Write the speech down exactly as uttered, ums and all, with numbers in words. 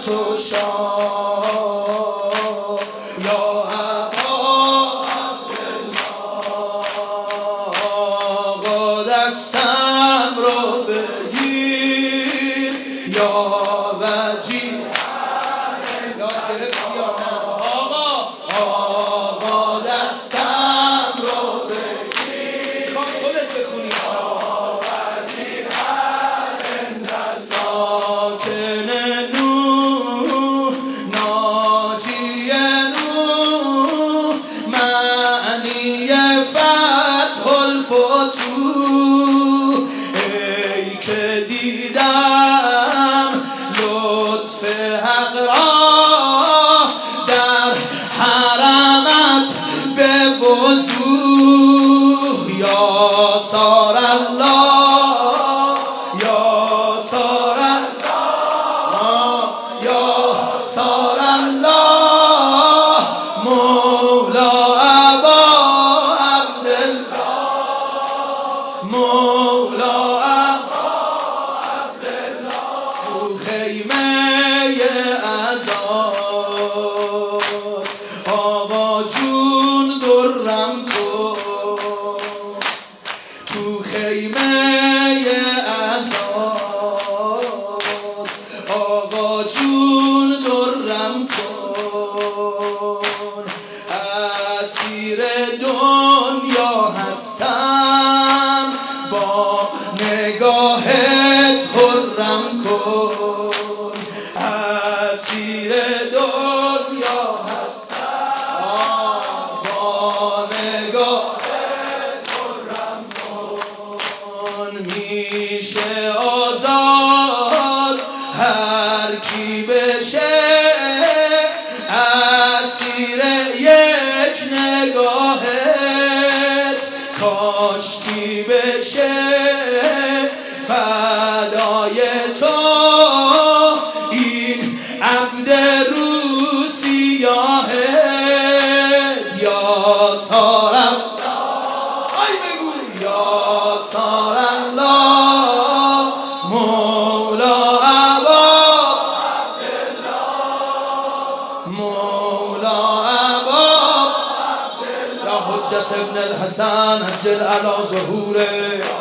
تو شاه یا ابا آقا دستم رو بگیر یا وجیه یاد گرفتی یا نه آقا آقا دستم رو بگیر میخوام خودت بخونی ساکن نور ناجی نور معنی فتح الفتوح ای که دیدم لطف حق را در حرمت به وضوح یا سار الله یا سار الله یا سار الله مولا ابا عبدالله مولا ابا عبدالله تو خیمه ازاد آقا جون درم کن تو خیمه ازاد آقا جون درم کن اسیر دنیا هستم با نگاهت حرم کن اسیر دنیا هستم با نگاهت حرم کن میشه آزاد هر کی بشه اسیر یک نگاهت کاش کی بشه فدای تو این عبد روسیاهت یا سار الله آی بگو یا سار الله مولا ابا مولا ابا یا حجت ابن الحسن عجل علی ظهوره